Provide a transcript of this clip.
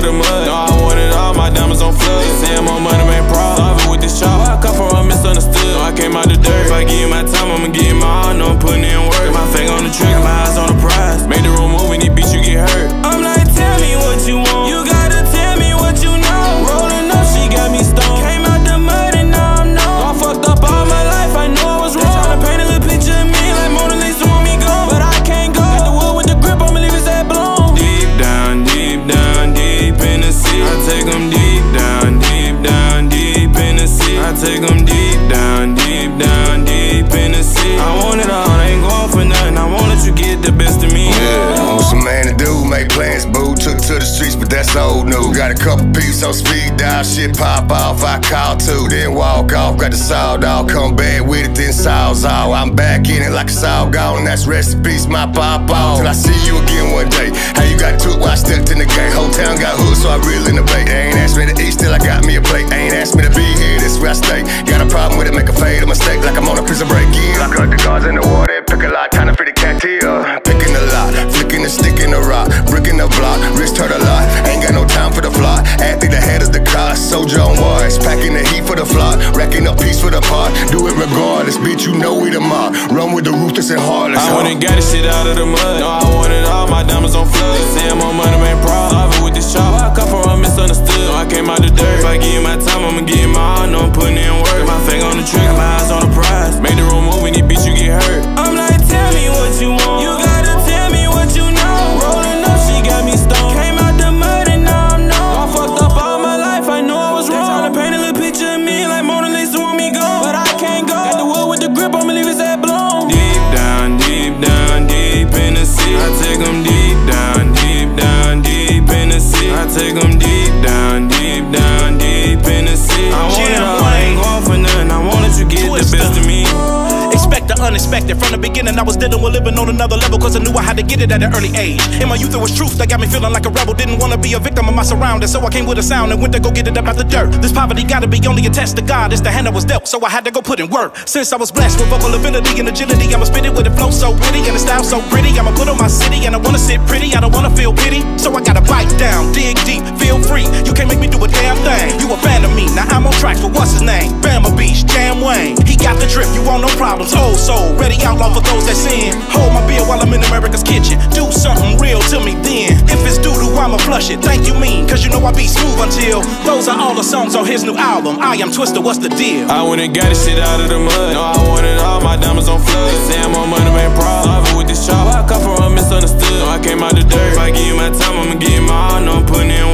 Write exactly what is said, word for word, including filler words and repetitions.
the mud. No, I want it all, my diamonds on flood. They say more money, man, problem. Solve it with this chop. I come from a misunderstood. No, I came out the dirt. If I give you my time, I'ma give you my all. No, I'm putting in work. My finger on the trigger, my eyes on the prize. Made the room move, when these beats you get hurt. I'm like, tell me what you want. You gotta tell me what you know. Rolling up, she got me stoned. Came out the mud and now I'm known. I fucked up all my life, I know I was wrong. Tryna paint a little picture of me like Mona Lisa want me gone, but I can't go. Got the wood with the grip, I'ma leave his head blown. Deep down, deep down, deep in the sea. I take them deep down, deep down, deep in the sea. I take them deep down, deep down, deep in the sea. I want it all, I ain't going for nothing. I won't let you get the best of me. Yeah, what's a man to do? Make plans, boo. Took to the streets, but that's old news. Got a couple pieces on speed dial, shit pop off. I call two, then walk off. Got the sawed off, come back with it, then saw's off. I'm back in it like a saw gone. That's rest in peace, my pop off. Till I see you again one day. How you got to it while I stepped in the game? Whole town got hood, so I reel in the bait. They ain't asked me to eat, still I got me a plate. They ain't asked me to be here, this is where I stay. Got a problem with it, make a fade, a mistake, like I'm on a prison break. Yeah, lock up the guards in the water, pick a lot, time to free the cat here. Picking the lot, flicking the stick in the rock, bricking the block, wrist hurt a lot. Ain't got no time for the fly. Athlete ahead is the car, soldier on wires, packing the heat for the flock, racking up peace for the pot. Do it regardless, bitch, you know we the mob. Run with the ruthless and heartless. I went and got this shit out of the mud. No, I want it all, my diamonds on flood. They say more money, man, problem. Solve it with this chop. I come from a misunderstood. No, I came out the dirt. If I give you my time, I'ma give you my all. No, I'm putting in work. My finger on the trigger, my eyes on the prize. Made the room move, when these beats you get hurt. I'm like, tell me what you want. You gotta tell me what you know. Rolling up, she got me stoned. Came out the mud and now I'm known. I fucked up all my life, I know I was wrong. They tryna paint a little picture of me like Mona Lisa want me gone, but I can't go. Got the wood with the grip, I'ma leave his head blown. Deep down, deep down, deep in the sea. I take them deep down, deep down, deep in the sea. I take them deep down, deep down, deep in the sea. I want it all, I ain't going for nothing. I won't let you get the best of me. Expect the unexpected. From the beginning I was dealing with living on another level, cause I knew I had to get it at an early age. In my youth it was truth that got me feeling like a rebel. Didn't wanna be a victim of my surroundings, so I came with a sound and went to go get it up out the dirt. This poverty gotta be only attached to God. It's the hand I was dealt, so I had to go put in work. Since I was blessed with vocal ability and agility, I'ma spit it with a flow so witty and a style so pretty. I'ma put on my city and I wanna sit pretty. I don't wanna feel pity, so I gotta bite down, dig deep, feel free. You can't make me do a damn thing. You a fan of me, now I'm on tracks with what's his name? Bama Beach, Jam Wayne. He got the drip, you want no problems. Old soul, ready outlaw for those that sin. Hold my beer while I'm in America's kitchen. Do something real to me then. If it's doo-doo, I'ma flush it. Thank you mean, cause you know I be smooth until. Those are all the songs on his new album. I Am Twister, what's the deal? I went and got this shit out of the mud. No, I want it all, my diamonds on flood. They say more money, man, problem. Solve it with this chop. I come from a misunderstood. No, I came out the dirt. If I give you my time, I'ma give you my all. No, I'm putting in